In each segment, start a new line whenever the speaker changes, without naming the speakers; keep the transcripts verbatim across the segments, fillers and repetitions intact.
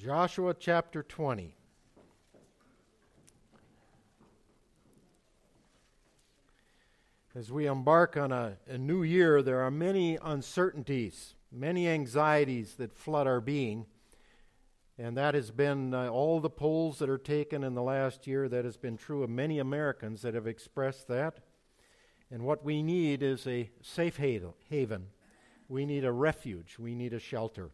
Joshua chapter twenty. As we embark on a, a new year, there are many uncertainties, many anxieties that flood our being. And that has been uh, all the polls that are taken in the last year. That has been true of many Americans that have expressed that. And what we need is a safe haven. We need a refuge. We need a shelter.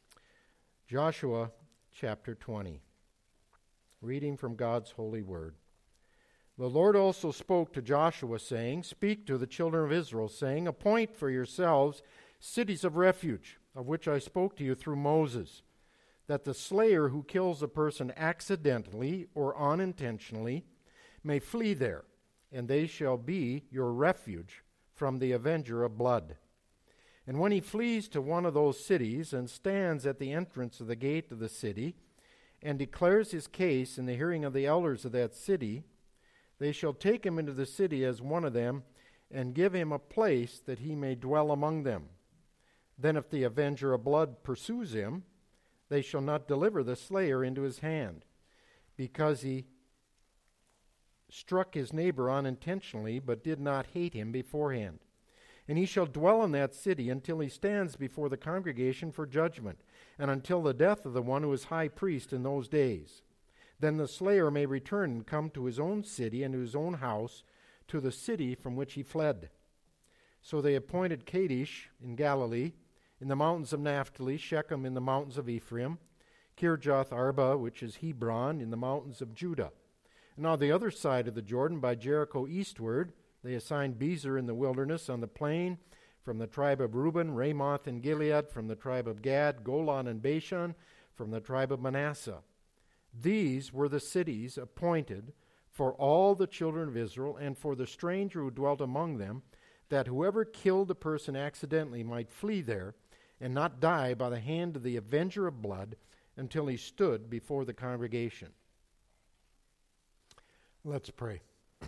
Joshua chapter twenty. Reading from God's holy word. The Lord also spoke to Joshua, saying, Speak to the children of Israel, saying, Appoint for yourselves cities of refuge, of which I spoke to you through Moses, that the slayer who kills a person accidentally or unintentionally may flee there, and they shall be your refuge from the avenger of blood. And when he flees to one of those cities and stands at the entrance of the gate of the city and declares his case in the hearing of the elders of that city, they shall take him into the city as one of them and give him a place that he may dwell among them. Then if the avenger of blood pursues him, they shall not deliver the slayer into his hand, because he struck his neighbor unintentionally, but did not hate him beforehand. And he shall dwell in that city until he stands before the congregation for judgment, and until the death of the one who is high priest in those days. Then the slayer may return and come to his own city and to his own house, to the city from which he fled. So they appointed Kadesh in Galilee, in the mountains of Naphtali, Shechem in the mountains of Ephraim, Kirjath Arba, which is Hebron, in the mountains of Judah. And on the other side of the Jordan, by Jericho eastward, they assigned Bezer in the wilderness on the plain, from the tribe of Reuben, Ramoth and Gilead, from the tribe of Gad, Golan and Bashan, from the tribe of Manasseh. These were the cities appointed for all the children of Israel and for the stranger who dwelt among them, that whoever killed a person accidentally might flee there and not die by the hand of the avenger of blood until he stood before the congregation. Let's pray.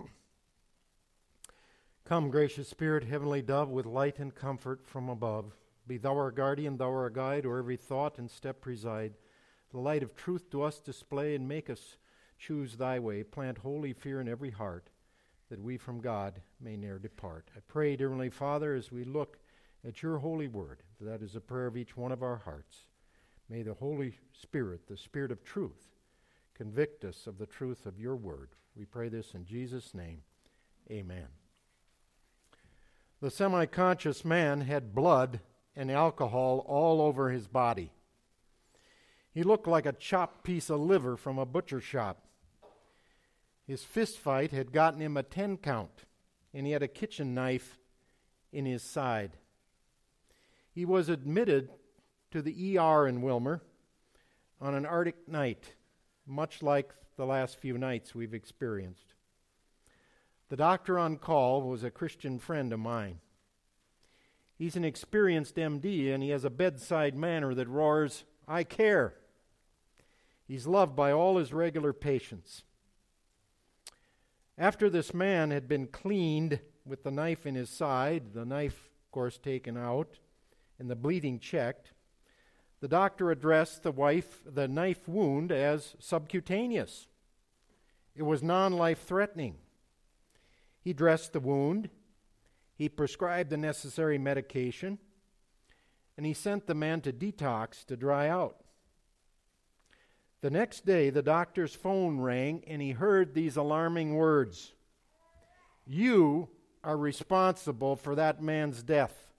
Come, gracious Spirit, heavenly dove, with light and comfort from above. Be thou our guardian, thou our guide, o'er every thought and step preside. The light of truth to us display, and make us choose thy way. Plant holy fear in every heart, that we from God may ne'er depart. I pray, dear Heavenly Father, as we look at your holy word, that is a prayer of each one of our hearts. May the Holy Spirit, the Spirit of truth, convict us of the truth of your word. We pray this in Jesus' name. Amen. The semi-conscious man had blood and alcohol all over his body. He looked like a chopped piece of liver from a butcher shop. His fist fight had gotten him a ten count, and he had a kitchen knife in his side. He was admitted to the E R in Wilmer on an Arctic night, much like the last few nights we've experienced. The doctor on call was a Christian friend of mine. He's an experienced M D, and he has a bedside manner that roars, "I care." He's loved by all his regular patients. After this man had been cleaned with the knife in his side, the knife, of course, taken out, and the bleeding checked, the doctor addressed the wife, the knife wound as subcutaneous. It was non-life-threatening. He dressed the wound, he prescribed the necessary medication, and he sent the man to detox to dry out. The next day, the doctor's phone rang, and he heard these alarming words: "You are responsible for that man's death."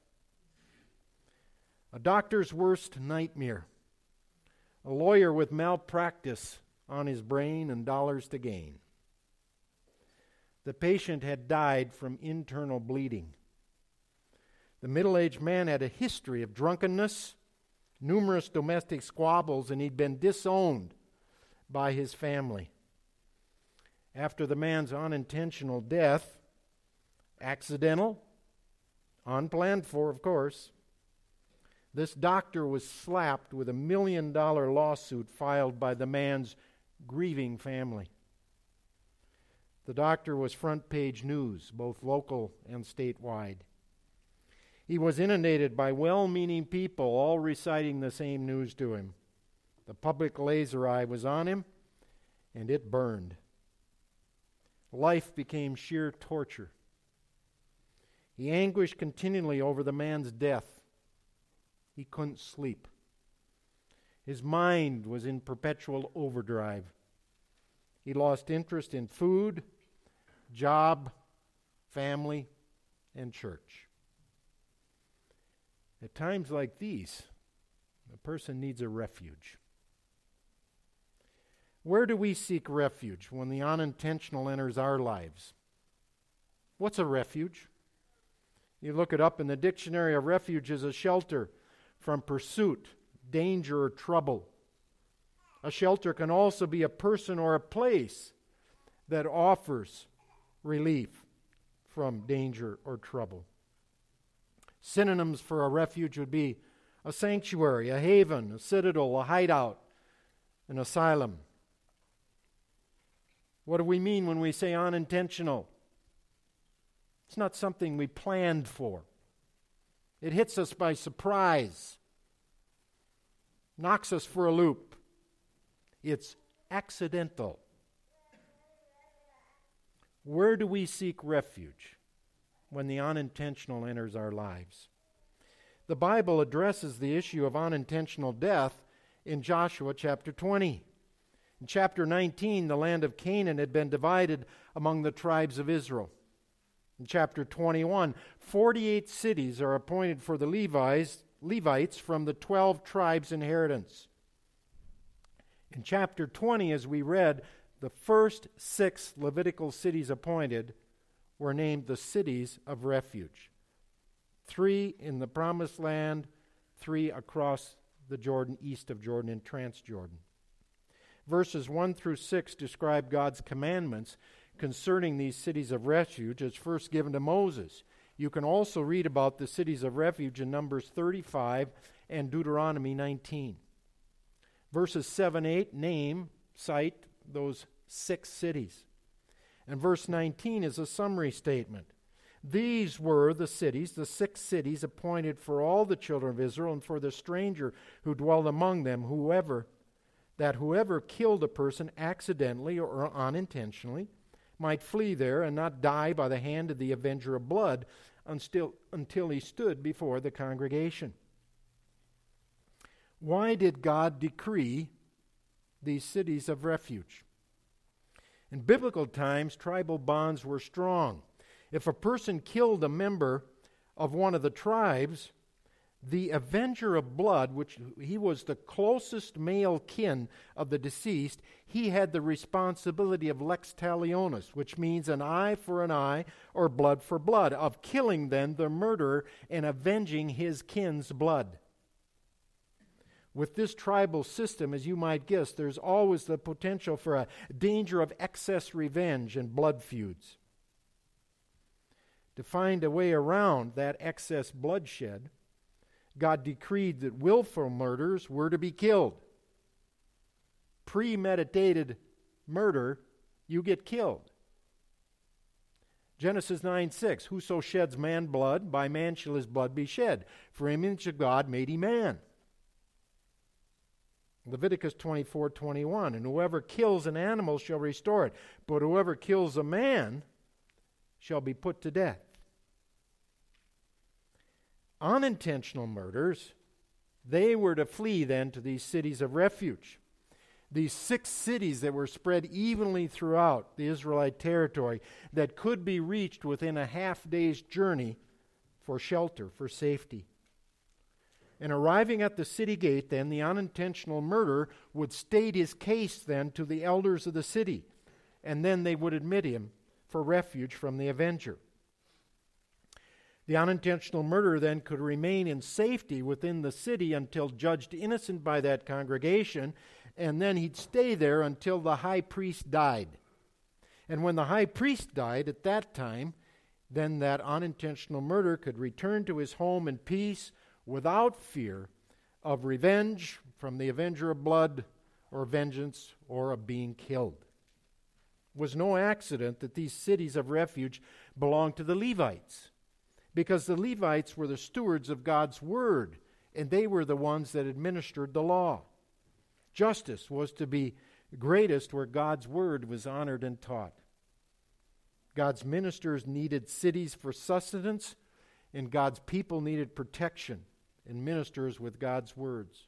A doctor's worst nightmare. A lawyer with malpractice on his brain and dollars to gain. The patient had died from internal bleeding. The middle-aged man had a history of drunkenness, numerous domestic squabbles, and he'd been disowned by his family. After the man's unintentional death, accidental, unplanned for, of course, this doctor was slapped with a million-dollar lawsuit filed by the man's grieving family. The doctor was front-page news, both local and statewide. He was inundated by well-meaning people, all reciting the same news to him. The public laser eye was on him, and it burned. Life became sheer torture. He anguished continually over the man's death. He couldn't sleep. His mind was in perpetual overdrive. He lost interest in food, job, family, and church. At times like these, a person needs a refuge. Where do we seek refuge when the unintentional enters our lives? What's a refuge? You look it up in the dictionary. A refuge is a shelter from pursuit, danger, or trouble. A shelter can also be a person or a place that offers relief from danger or trouble. Synonyms for a refuge would be a sanctuary, a haven, a citadel, a hideout, an asylum. What do we mean when we say unintentional? It's not something we planned for. It hits us by surprise, knocks us for a loop. It's accidental. Where do we seek refuge when the unintentional enters our lives? The Bible addresses the issue of unintentional death in Joshua chapter twenty. In chapter nineteen, the land of Canaan had been divided among the tribes of Israel. In chapter twenty-one, forty-eight cities are appointed for the Levites, Levites from the twelve tribes' inheritance. In chapter twenty, as we read, the first six Levitical cities appointed were named the cities of refuge. Three in the Promised Land, three across the Jordan, east of Jordan and Transjordan. Verses one through six describe God's commandments concerning these cities of refuge as first given to Moses. You can also read about the cities of refuge in Numbers thirty-five and Deuteronomy nineteen. Verses seven, eight name, cite those six cities. And verse nineteen is a summary statement. These were the cities, the six cities appointed for all the children of Israel and for the stranger who dwelled among them, whoever, that whoever killed a person accidentally or unintentionally might flee there and not die by the hand of the avenger of blood until, until he stood before the congregation. Why did God decree these cities of refuge? In biblical times, tribal bonds were strong. If a person killed a member of one of the tribes, the avenger of blood, which he was the closest male kin of the deceased, he had the responsibility of lex talionis, which means an eye for an eye or blood for blood, of killing then the murderer and avenging his kin's blood. With this tribal system, as you might guess, there's always the potential for a danger of excess revenge and blood feuds. To find a way around that excess bloodshed, God decreed that willful murders were to be killed. Premeditated murder, you get killed. Genesis nine six, whoso sheds man blood, by man shall his blood be shed. For image of God made he man. Leviticus twenty-four twenty-one, and whoever kills an animal shall restore it, but whoever kills a man shall be put to death. Unintentional murders, they were to flee then to these cities of refuge. These six cities that were spread evenly throughout the Israelite territory that could be reached within a half day's journey for shelter, for safety. And arriving at the city gate, then, the unintentional murderer would state his case then to the elders of the city, and then they would admit him for refuge from the avenger. The unintentional murderer then could remain in safety within the city until judged innocent by that congregation, and then he'd stay there until the high priest died. And when the high priest died at that time, then that unintentional murderer could return to his home in peace without fear of revenge from the avenger of blood or vengeance or of being killed. It was no accident that these cities of refuge belonged to the Levites, because the Levites were the stewards of God's word, and they were the ones that administered the law. Justice was to be greatest where God's word was honored and taught. God's ministers needed cities for sustenance, and God's people needed protection and ministers with God's words.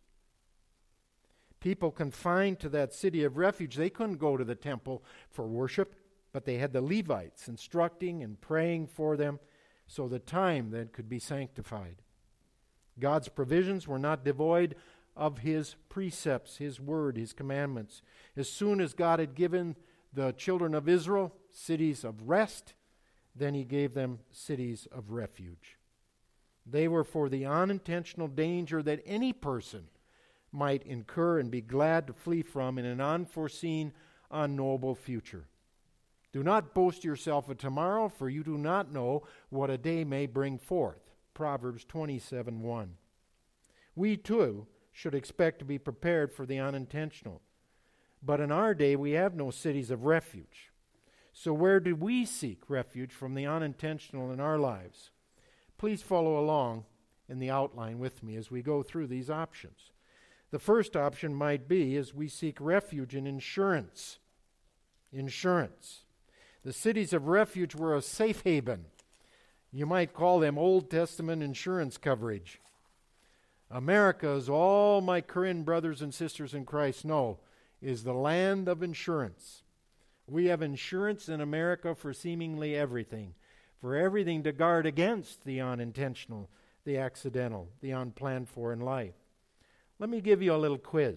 People confined to that city of refuge, they couldn't go to the temple for worship, but they had the Levites instructing and praying for them so the time then could be sanctified. God's provisions were not devoid of His precepts, His word, His commandments. As soon as God had given the children of Israel cities of rest, then He gave them cities of refuge. They were for the unintentional danger that any person might incur and be glad to flee from in an unforeseen, unknowable future. Do not boast yourself of tomorrow, for you do not know what a day may bring forth. Proverbs twenty-seven one. We too should expect to be prepared for the unintentional. But in our day, we have no cities of refuge. So where do we seek refuge from the unintentional in our lives? Please follow along in the outline with me as we go through these options. The first option might be as we seek refuge in insurance. Insurance. The cities of refuge were a safe haven. You might call them Old Testament insurance coverage. America, as all my Korean brothers and sisters in Christ know, is the land of insurance. We have insurance in America for seemingly everything, for everything to guard against the unintentional, the accidental, the unplanned for in life. Let me give you a little quiz.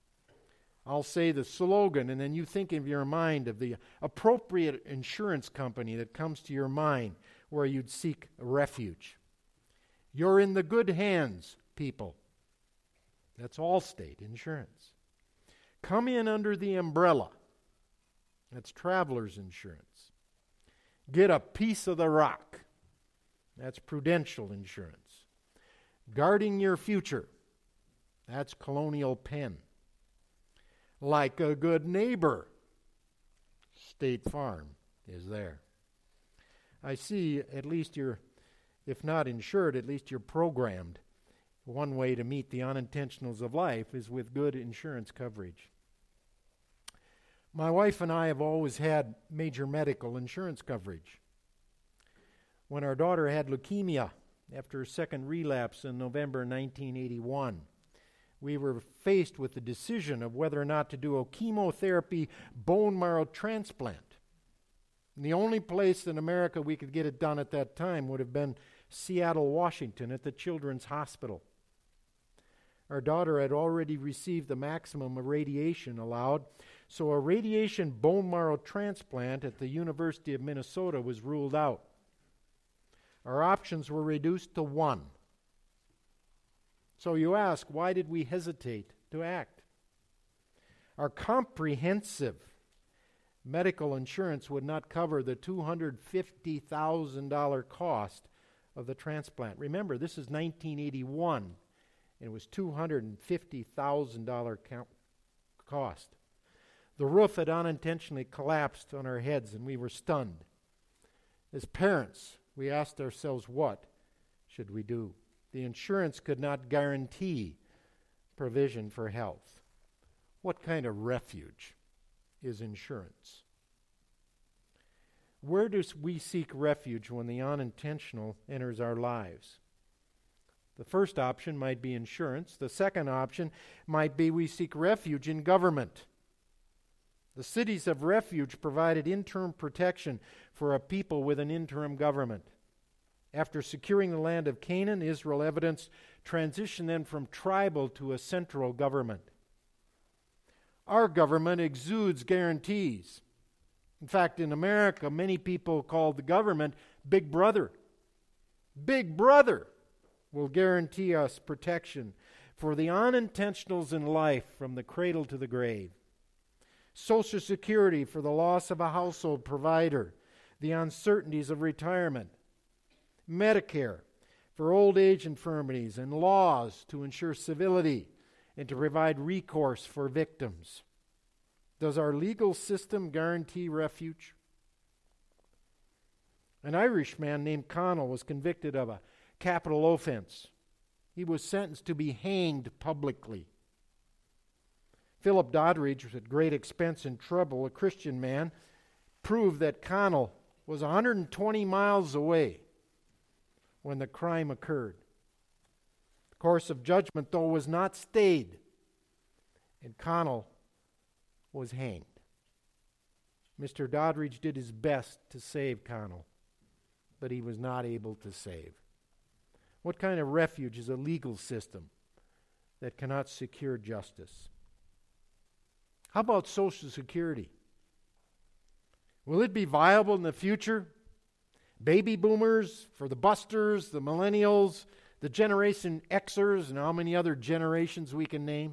I'll say the slogan, and then you think in your mind of the appropriate insurance company that comes to your mind where you'd seek refuge. You're in the good hands, people. That's Allstate Insurance. Come in under the umbrella. That's Travelers Insurance. Get a piece of the rock. That's Prudential Insurance. Guarding your future. That's Colonial Penn. Like a good neighbor. State Farm is there. I see at least you're, if not insured, at least you're programmed. One way to meet the unintentionals of life is with good insurance coverage. My wife and I have always had major medical insurance coverage. When our daughter had leukemia after her second relapse in November nineteen eighty-one, we were faced with the decision of whether or not to do a chemotherapy bone marrow transplant. And the only place in America we could get it done at that time would have been Seattle, Washington, at the Children's Hospital. Our daughter had already received the maximum of radiation allowed, so a radiation bone marrow transplant at the University of Minnesota was ruled out. Our options were reduced to one. So you ask, why did we hesitate to act? Our comprehensive medical insurance would not cover the two hundred fifty thousand dollars cost of the transplant. Remember, this is nineteen eighty-one. It was two hundred fifty thousand dollars cost. The roof had unintentionally collapsed on our heads, and we were stunned. As parents, we asked ourselves, what should we do? The insurance could not guarantee provision for health. What kind of refuge is insurance? Where do we seek refuge when the unintentional enters our lives? The first option might be insurance. The second option might be we seek refuge in government. The cities of refuge provided interim protection for a people with an interim government. After securing the land of Canaan, Israel evidenced transition then from tribal to a central government. Our government exudes guarantees. In fact, in America, many people call the government Big Brother. Big Brother will guarantee us protection for the unintentionals in life from the cradle to the grave. Social Security for the loss of a household provider, the uncertainties of retirement. Medicare for old age infirmities, and laws to ensure civility and to provide recourse for victims. Does our legal system guarantee refuge? An Irishman named Connell was convicted of a capital offense. He was sentenced to be hanged publicly. Philip Doddridge, at great expense and trouble, a Christian man, proved that Connell was one hundred twenty miles away when the crime occurred. The course of judgment, though, was not stayed, and Connell was hanged. Mister Doddridge did his best to save Connell, but he was not able to save. What kind of refuge is a legal system that cannot secure justice? How about Social Security? Will it be viable in the future? Baby boomers, for the busters, the millennials, the Generation Xers, and how many other generations we can name?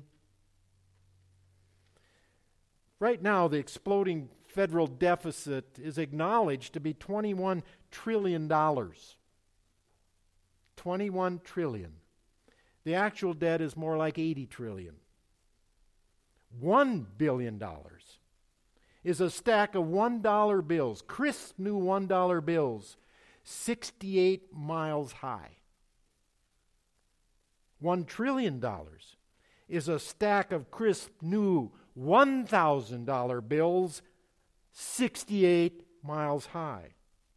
Right now, the exploding federal deficit is acknowledged to be twenty-one trillion dollars. twenty-one trillion dollars. The actual debt is more like eighty trillion dollars. one billion dollars is a stack of one dollar bills, crisp new one dollar bills, sixty-eight miles high. one trillion dollars is a stack of crisp new one thousand dollar bills, sixty-eight miles high.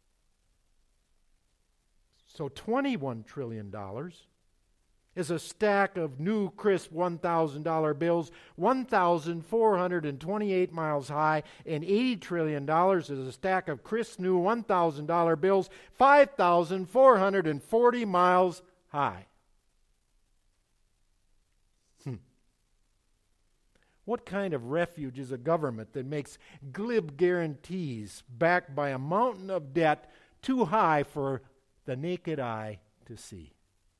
So twenty-one trillion dollars is a stack of new crisp one thousand dollar bills, one thousand four hundred twenty-eight miles high, and eighty trillion dollars is a stack of crisp new one thousand dollar bills, five thousand four hundred forty miles high. Hmm. What kind of refuge is a government that makes glib guarantees backed by a mountain of debt too high for the naked eye to see?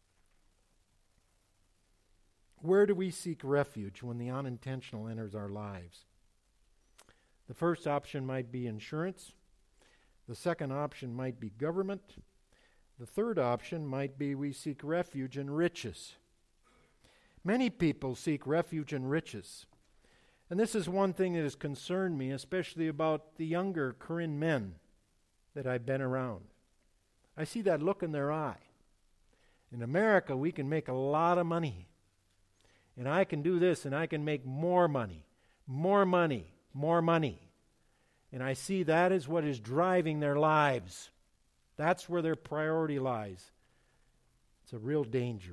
Where do we seek refuge when the unintentional enters our lives? The first option might be insurance. The second option might be government. The third option might be we seek refuge in riches. Many people seek refuge in riches. And this is one thing that has concerned me, especially about the younger Korean men that I've been around. I see that look in their eye. In America, we can make a lot of money. And I can do this, and I can make more money, more money, more money. And I see that is what is driving their lives. That's where their priority lies. It's a real danger.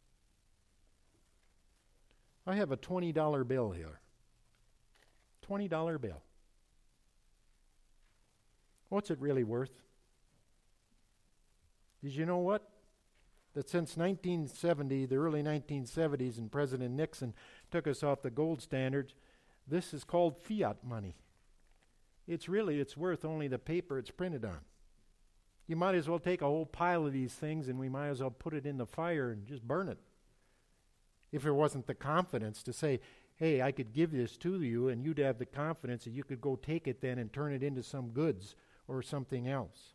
I have a twenty dollar bill here. twenty dollar bill. What's it really worth? Did you know what? That since nineteen seventy, the early nineteen seventies, and President Nixon took us off the gold standards, this is called fiat money. It's really, it's worth only the paper it's printed on. You might as well take a whole pile of these things and we might as well put it in the fire and just burn it. If there wasn't the confidence to say, hey, I could give this to you, and you'd have the confidence that you could go take it then and turn it into some goods or something else.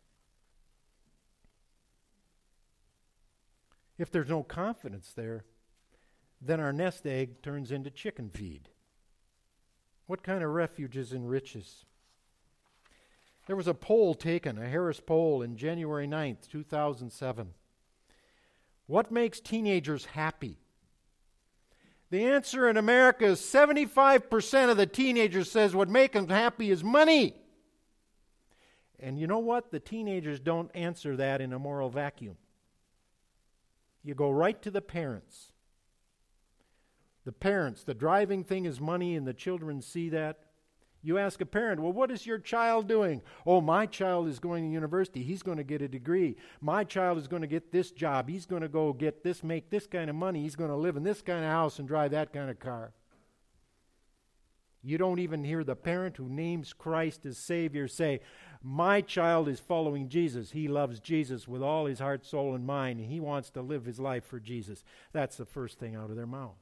If there's no confidence there, then our nest egg turns into chicken feed. What kind of refuge is in riches? There was a poll taken, a Harris poll, in January ninth, two thousand seven. What makes teenagers happy? The answer in America is seventy-five percent of the teenagers says what makes them happy is money. And you know what? The teenagers don't answer that in a moral vacuum. You go right to the parents. The parents, the driving thing is money, and the children see that. You ask a parent, well, what is your child doing? Oh, my child is going to university. He's going to get a degree. My child is going to get this job. He's going to go get this, make this kind of money. He's going to live in this kind of house and drive that kind of car. You don't even hear the parent who names Christ as Savior say, my child is following Jesus. He loves Jesus with all his heart, soul, and mind, and he wants to live his life for Jesus. That's the first thing out of their mouth.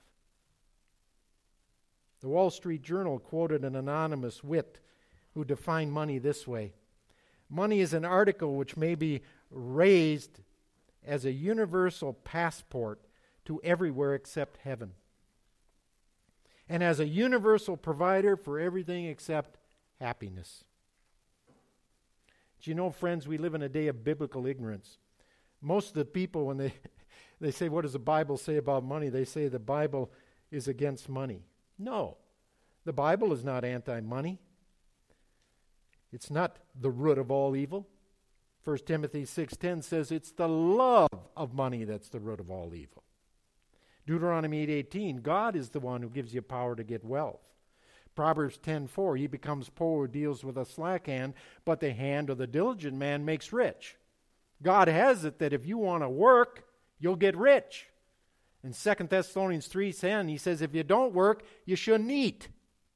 The Wall Street Journal quoted an anonymous wit who defined money this way. Money is an article which may be raised as a universal passport to everywhere except heaven, and as a universal provider for everything except happiness. Do you know, friends, we live in a day of biblical ignorance. Most of the people, when they, they say, what does the Bible say about money? They say the Bible is against money. No. The Bible is not anti-money. It's not the root of all evil. First Timothy six ten says it's the love of money that's the root of all evil. Deuteronomy eight eighteen, God is the one who gives you power to get wealth. Proverbs ten four, he becomes poor who deals with a slack hand, but the hand of the diligent man makes rich. God has it that if you want to work, you'll get rich. In Second Thessalonians three ten, he says if you don't work, you shouldn't eat.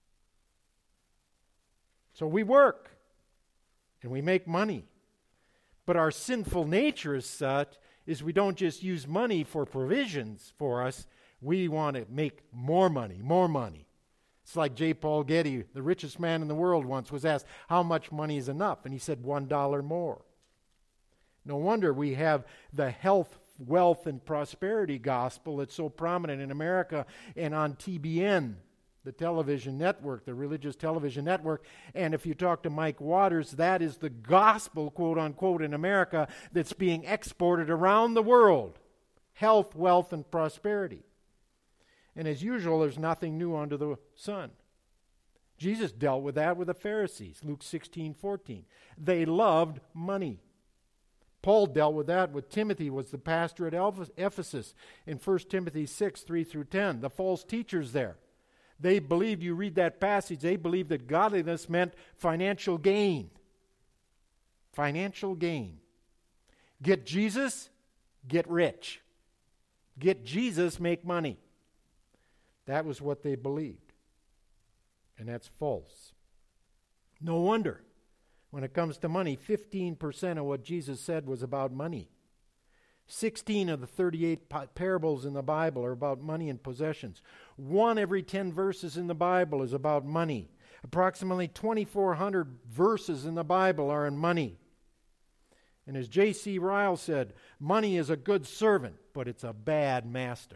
So we work, and we make money. But our sinful nature is such is we don't just use money for provisions for us. We want to make more money, more money. It's like J. Paul Getty, the richest man in the world, once was asked, how much money is enough? And he said, one dollar more. No wonder we have the health, wealth, and prosperity gospel that's so prominent in America and on T B N, the television network, the religious television network. And if you talk to Mike Waters, that is the gospel, quote unquote, in America that's being exported around the world. Health, wealth, and prosperity. And as usual, there's nothing new under the sun. Jesus dealt with that with the Pharisees, Luke sixteen fourteen. They loved money. Paul dealt with that with Timothy, was the pastor at Ephesus in First Timothy six three through ten. The false teachers there. They believed, you read that passage, they believed that godliness meant financial gain. Financial gain. Get Jesus, get rich. Get Jesus, make money. That was what they believed. And that's false. No wonder, when it comes to money, fifteen percent of what Jesus said was about money. sixteen of the thirty-eight parables in the Bible are about money and possessions. One every ten verses in the Bible is about money. Approximately twenty-four hundred verses in the Bible are in money. And as J C Ryle said, money is a good servant, but it's a bad master.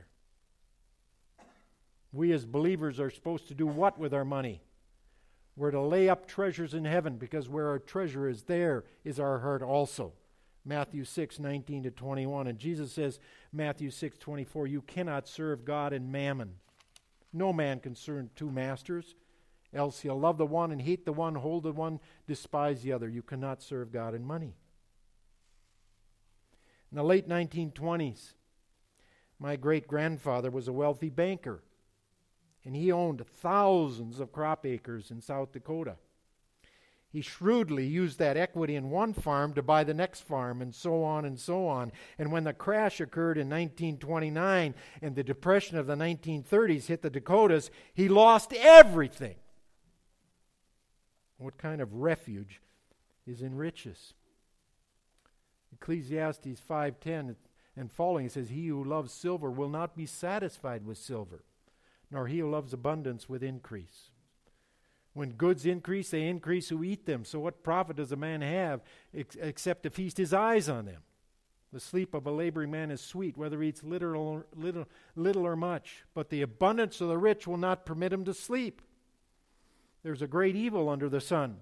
We as believers are supposed to do what with our money? We're to lay up treasures in heaven, because where our treasure is, there is our heart also. Matthew six nineteen to twenty-one. And Jesus says, Matthew six twenty-four, you cannot serve God and mammon. No man can serve two masters, else he'll love the one and hate the one, hold the one, despise the other. You cannot serve God and money. In the late nineteen twenties, my great-grandfather was a wealthy banker, and he owned thousands of crop acres in South Dakota. He shrewdly used that equity in one farm to buy the next farm, and so on and so on. And when the crash occurred in nineteen twenty-nine and the depression of the nineteen thirties hit the Dakotas, he lost everything. What kind of refuge is in riches? Ecclesiastes five ten and following says, he who loves silver will not be satisfied with silver, nor he who loves abundance with increase. When goods increase, they increase who eat them. So what profit does a man have ex- except to feast his eyes on them? The sleep of a laboring man is sweet, whether he eats little or, little, little or much. But the abundance of the rich will not permit him to sleep. There's a great evil under the sun.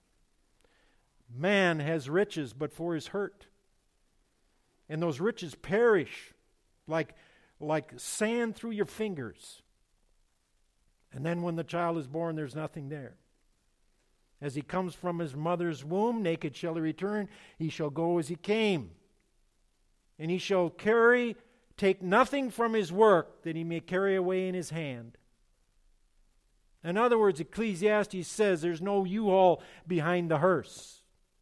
Man has riches, but for his hurt. And those riches perish like, like sand through your fingers. And then when the child is born, there's nothing there. As he comes from his mother's womb, naked shall he return. He shall go as he came. And he shall carry, take nothing from his work that he may carry away in his hand. In other words, Ecclesiastes says there's no U-Haul behind the hearse.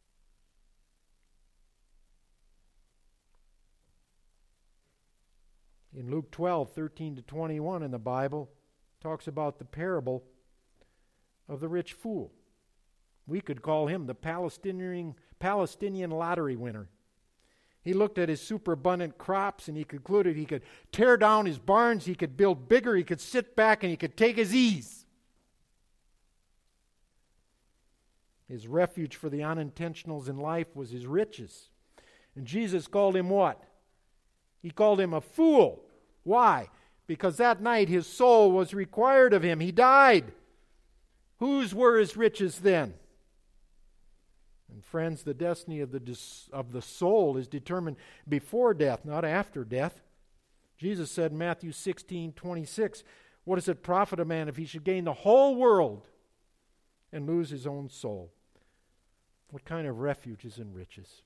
In Luke twelve, thirteen to twenty-one in the Bible, talks about the parable of the rich fool. We could call him the Palestinian, Palestinian lottery winner. He looked at his superabundant crops and he concluded he could tear down his barns, he could build bigger, he could sit back and he could take his ease. His refuge for the unintentionals in life was his riches. And Jesus called him what? He called him a fool. Why? Because that night his soul was required of him. He died. Whose were his riches then? And friends, the destiny of the dis- of the soul is determined before death, not after death. Jesus said in Matthew sixteen twenty-six, What does it profit a man if he should gain the whole world and lose his own soul? What kind of refuge is in riches?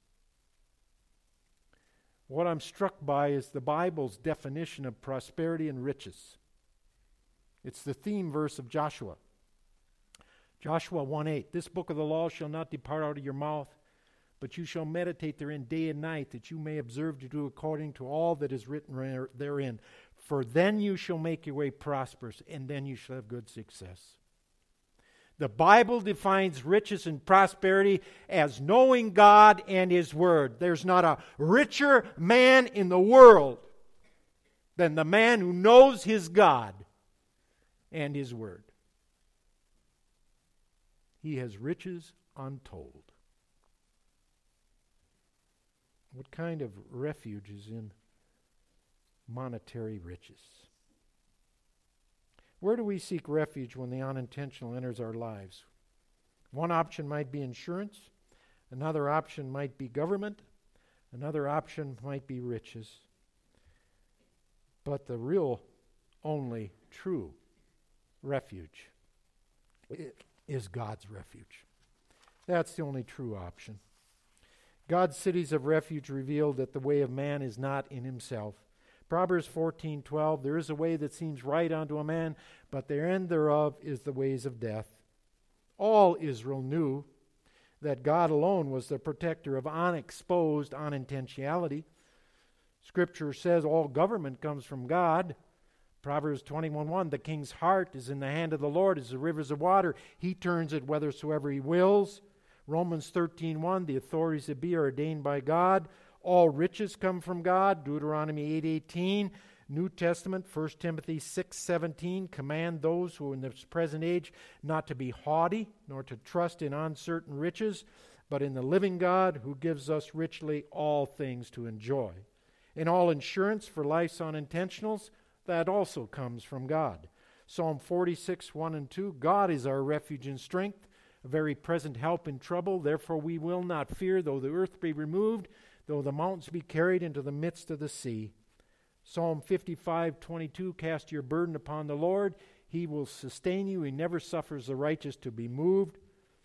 What I'm struck by is the Bible's definition of prosperity and riches. It's the theme verse of Joshua. Joshua one eight, this book of the law shall not depart out of your mouth, but you shall meditate therein day and night, that you may observe to do according to all that is written therein. For then you shall make your way prosperous, and then you shall have good success. The Bible defines riches and prosperity as knowing God and His Word. There's not a richer man in the world than the man who knows his God and His Word. He has riches untold. What kind of refuge is in monetary riches? Where do we seek refuge when the unintentional enters our lives? One option might be insurance. Another option might be government. Another option might be riches. But the real, only true refuge is God's refuge. That's the only true option. God's cities of refuge reveal that the way of man is not in himself. Proverbs fourteen twelve, there is a way that seems right unto a man, but the end thereof is the ways of death. All Israel knew that God alone was the protector of unexposed unintentionality. Scripture says all government comes from God. Proverbs twenty-one one, the king's heart is in the hand of the Lord as the rivers of water. He turns it whithersoever he wills. Romans thirteen one, the authorities that be are ordained by God. All riches come from God. Deuteronomy eight eighteen. New Testament, First Timothy six seventeen. Command those who are in this present age not to be haughty, nor to trust in uncertain riches, but in the living God who gives us richly all things to enjoy. And all insurance for life's unintentionals, that also comes from God. Psalm forty-six one and two. God is our refuge and strength, a very present help in trouble. Therefore we will not fear, though the earth be removed, though the mountains be carried into the midst of the sea. Psalm fifty-five twenty-two, cast your burden upon the Lord. He will sustain you. He never suffers the righteous to be moved.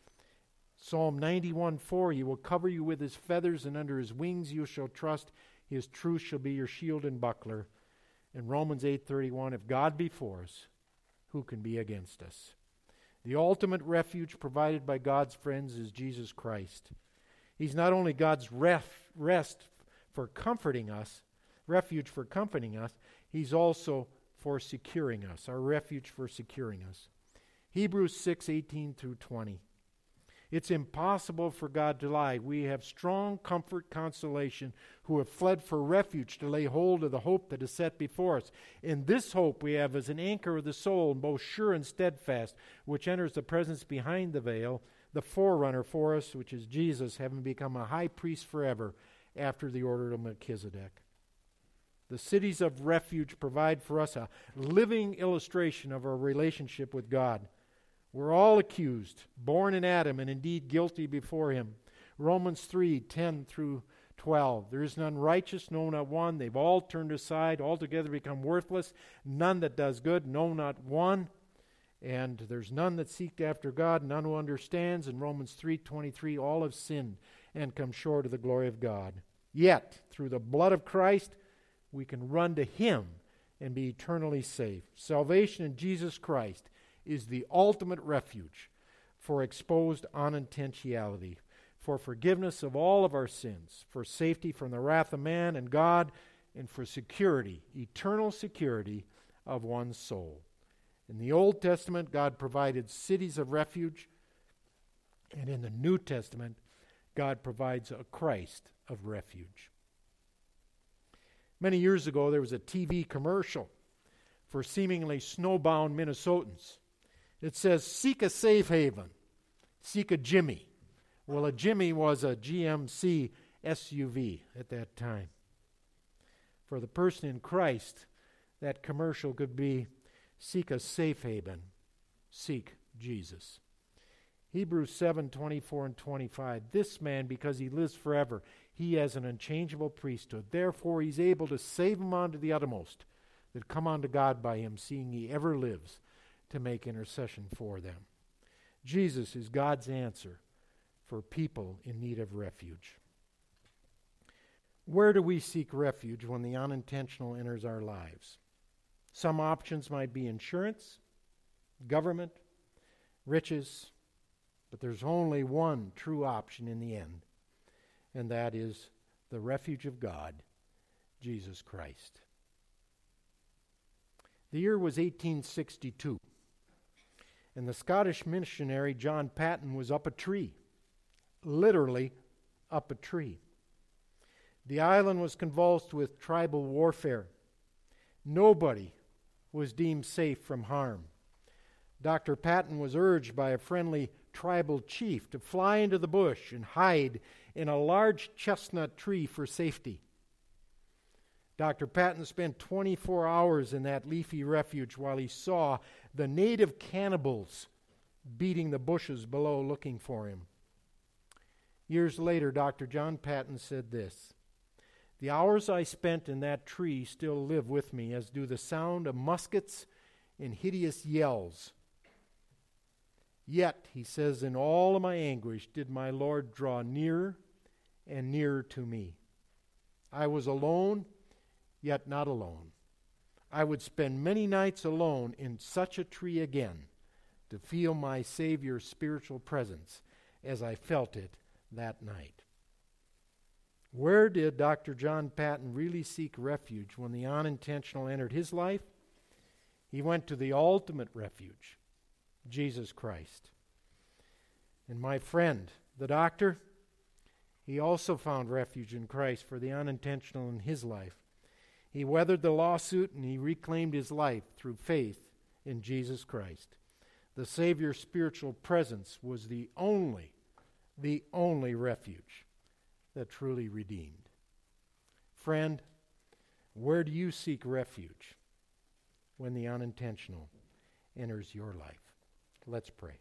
Psalm ninety-one four, he will cover you with his feathers, and under his wings you shall trust. His truth shall be your shield and buckler. And Romans eight thirty-one, if God be for us, who can be against us? The ultimate refuge provided by God's friends is Jesus Christ. He's not only God's ref, rest for comforting us, refuge for comforting us, He's also for securing us, our refuge for securing us. Hebrews six eighteen through twenty. It's impossible for God to lie. We have strong comfort, consolation, who have fled for refuge to lay hold of the hope that is set before us. In this hope we have as an anchor of the soul, both sure and steadfast, which enters the presence behind the veil, the forerunner for us, which is Jesus, having become a high priest forever after the order of Melchizedek. The cities of refuge provide for us a living illustration of our relationship with God. We're all accused, born in Adam, and indeed guilty before Him. Romans three ten through twelve. There is none righteous, no, not one. They've all turned aside, altogether become worthless. None that does good, no, not one. And there's none that seek after God, none who understands. In Romans three twenty-three, all have sinned and come short of the glory of God. Yet, through the blood of Christ, we can run to Him and be eternally safe. Salvation in Jesus Christ is the ultimate refuge for exposed unintentionality, for forgiveness of all of our sins, for safety from the wrath of man and God, and for security, eternal security of one's soul. In the Old Testament, God provided cities of refuge, and in the New Testament, God provides a Christ of refuge. Many years ago, there was a T V commercial for seemingly snowbound Minnesotans. It says, seek a safe haven, seek a Jimmy. Well, a Jimmy was a G M C S U V at that time. For the person in Christ, that commercial could be, seek a safe haven, seek Jesus. Hebrews seven twenty-four and twenty-five, this man, because he lives forever, he has an unchangeable priesthood. Therefore, he's able to save him unto the uttermost that come unto God by him, seeing he ever lives to make intercession for them. Jesus is God's answer for people in need of refuge. Where do we seek refuge when the unintentional enters our lives? Some options might be insurance, government, riches, but there's only one true option in the end, and that is the refuge of God, Jesus Christ. The year was eighteen sixty-two, and the Scottish missionary John Paton was up a tree, literally up a tree. The island was convulsed with tribal warfare. Nobody was deemed safe from harm. Doctor Paton was urged by a friendly tribal chief to fly into the bush and hide in a large chestnut tree for safety. Doctor Paton spent twenty-four hours in that leafy refuge while he saw the native cannibals beating the bushes below looking for him. Years later, Doctor John Paton said this: "The hours I spent in that tree still live with me, as do the sound of muskets and hideous yells. Yet," he says, "in all of my anguish did my Lord draw nearer and nearer to me. I was alone, yet not alone. I would spend many nights alone in such a tree again to feel my Savior's spiritual presence as I felt it that night." Where did Doctor John Paton really seek refuge when the unintentional entered his life? He went to the ultimate refuge, Jesus Christ. And my friend, the doctor, he also found refuge in Christ for the unintentional in his life. He weathered the lawsuit and he reclaimed his life through faith in Jesus Christ. The Savior's spiritual presence was the only, the only refuge that truly redeemed. Friend, where do you seek refuge when the unintentional enters your life? Let's pray.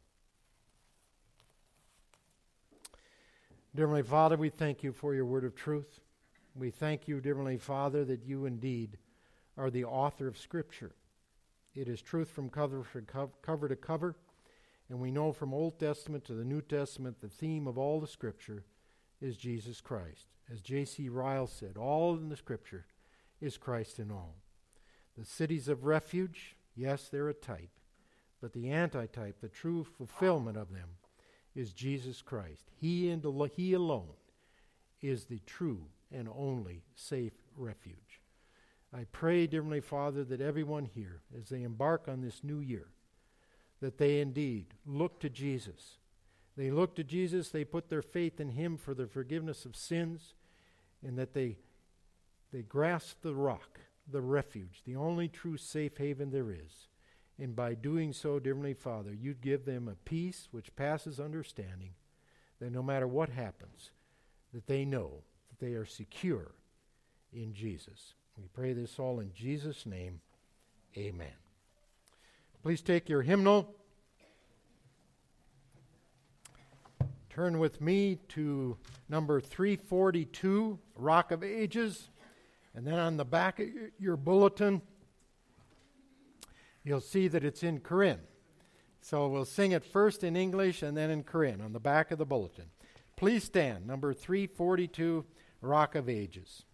Dear Heavenly Father, we thank you for your word of truth. We thank you, dear Heavenly Father, that you indeed are the author of Scripture. It is truth from cover, from cover to cover, and we know from Old Testament to the New Testament the theme of all the Scripture is Jesus Christ. As J C Ryle said, all in the Scripture is Christ in all. The cities of refuge, yes, they're a type, but the antitype, the true fulfillment of them, is Jesus Christ. He and al- He alone is the true and only safe refuge. I pray, dear Heavenly Father, that everyone here, as they embark on this new year, that they indeed look to Jesus. They look to Jesus, they put their faith in Him for the forgiveness of sins, and that they, they grasp the rock, the refuge, the only true safe haven there is. And by doing so, dear Heavenly Father, you'd give them a peace which passes understanding, that no matter what happens, that they know that they are secure in Jesus. We pray this all in Jesus' name. Amen. Please take your hymnal. Turn with me to number three forty-two, Rock of Ages. And then on the back of your bulletin, you'll see that it's in Korean. So we'll sing it first in English and then in Korean on the back of the bulletin. Please stand, number three forty-two, Rock of Ages.